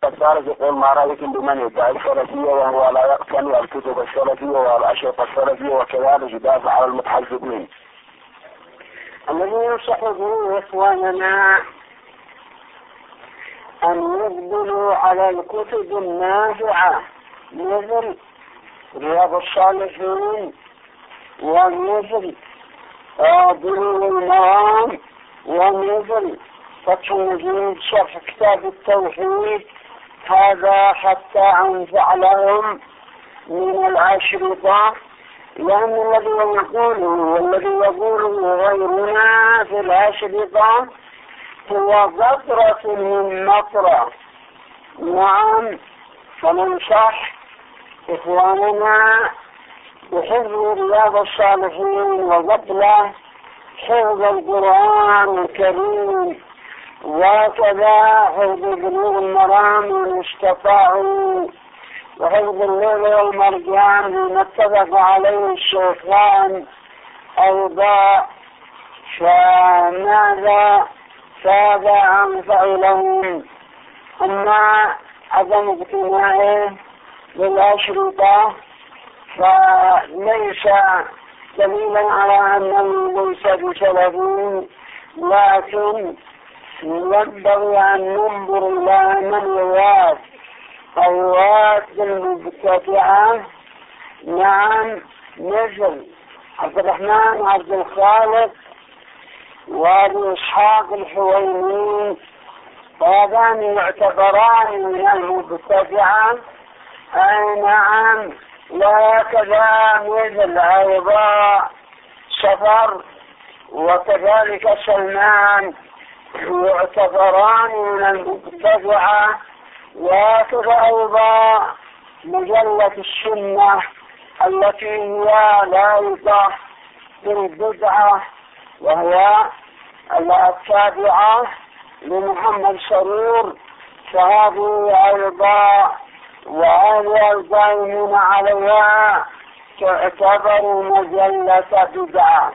الدارج يقول ما رأيكم بمن يدعي السلفية وهو لا يقتني الكتب السلفية والأشرطة السلفية وكذلك يدافع على المتحزبين؟ الذي ينصح به إخواننا أن يقبلوا على الكتب النافعة مثل رياض الصالحين ومثل بلوغ المرام ومثل فتح المجيد شرح كتاب التوحيد. هذا حتى أنفع لهم من الأشرطة، لأن الذي يقوله والذي يقوله غيرنا في الأشرطة هو قطرة من مطرة. نعم، فننصح إخواننا بحفظ رياض الصالحين وقبله حفظ القرآن الكريم، وكذا حفظ بلوغ المرام إن استطاعوا، وحفظ اللؤلؤ والمرجان بما اتفق عليه الشيخان أيضا، فماذا فهذا أنفع لهم. أما عدم اقتناعه بالأشرطة فليس دليلا على أنه ليس بسلفي، لكن ينبغي أن ننظر إلى من يواد المبتدعة. نعم، مثل عبد الرحمن عبد الخالق وابو اسحاق الحويني، هذان يعتبران من المبتدعة. نعم، وكذا مثل أيضا سفر وكذلك سلمان يعتبران من المبتدعة. وكذا أيضا مجلة السنة التي هي لايقة بالبدعة وهي التابعة لمحمد سرور، فهذه أيضا وهذه القائمين عليها تعتبر مجلة بدعة.